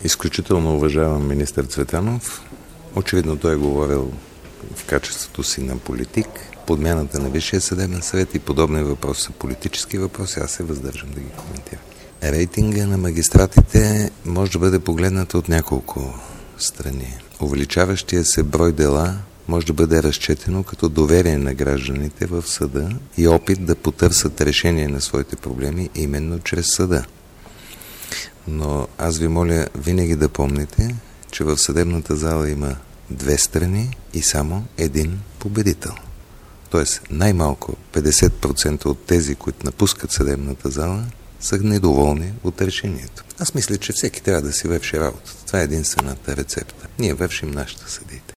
Изключително уважавам министър Цветанов. Очевидно той е говорил в качеството си на политик. Подмяната на Висшия съдебен съвет и подобни въпроси са политически въпроси. Аз се въздържам да ги коментирам. Рейтинга на магистратите може да бъде погледнат от няколко страни. Увеличаващия се брой дела може да бъде разчетено като доверие на гражданите в съда и опит да потърсят решение на своите проблеми именно чрез съда. Но аз ви моля винаги да помните, че в съдебната зала има две страни и само един победител. Тоест най-малко 50% от тези, които напускат съдебната зала, са недоволни от решението. Аз мисля, че всеки трябва да си върши работата. Това е единствената рецепта. Ние вършим нашата съдите.